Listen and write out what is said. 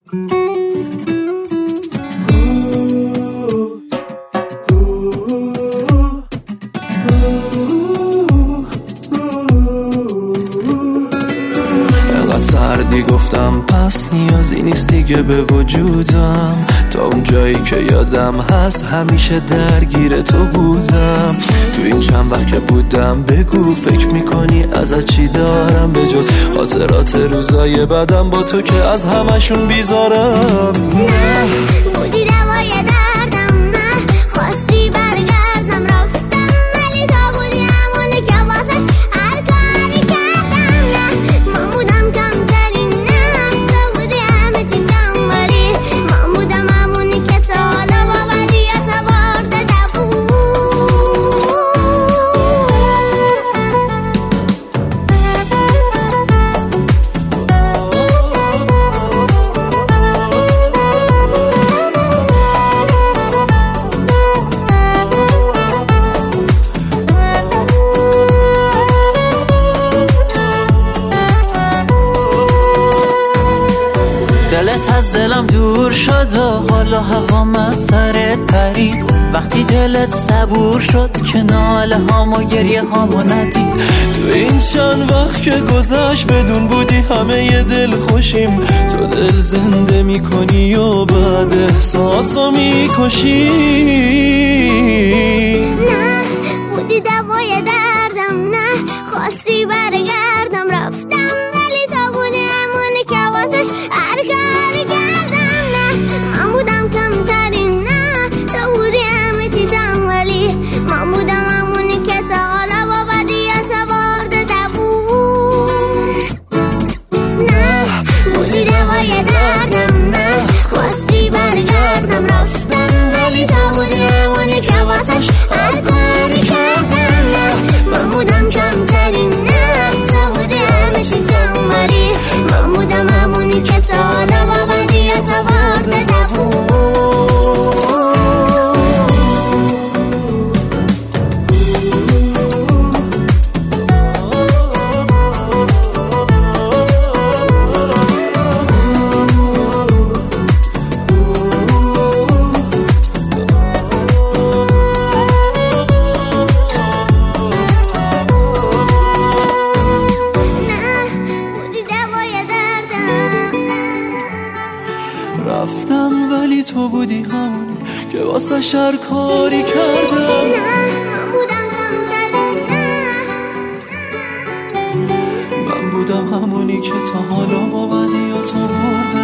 سردی گفتم پس نیازی نیست دیگه به وجودم، تا اون جایی که یادم هست همیشه درگیر تو بودم. تو این چند وقت که بودم بگو فکر میکنی ازت چی دارم به جز خاطرات روزای بعدم با تو که از همشون بیزارم. نه بودی دوای دردم، نه خواستی برگردم رفتم، ولی تو بودی همونه که واسش هر کاری کردم. نه من بودم کمترین، نه تو بودی همه چی کم، ولی من بودم همونی که تا حالا با بدیت برده بود. دلت از دلم دور شد و حالا هوام از سرت پرید، وقتی دلت صبور شد که ناله هام و گریه هامو ندید. تو این چند وقت که گذشت بدون بودی همه ی دل خوشیم، تو دل زنده میکنی و بعد احساسو میکشی. نه بودی دوای دردم، نه خواستی برگردم رفتم، ولی تو بودی همونی که واسش هر کاری کردم. نه من بودم کمترین، نه تو بودی همه چیزم، ولی من بودم همونی که تا حالا با بدیت برده بود. نه بودی دوای دردم، نه خواستی برگردم رفتم، ولی تو بودی همونی که واسش هر کاری کردم. نه من بودم کمترین، نه تو بودی همه چیزم، ولی من بودم همونی که تا حالا با بدیت برده بود. رفتم ولی تو بودی همونی که واسه شر کاری کردم. نه من بودم کمترین، نه من بودم همونی که تا حالا با بدیات برده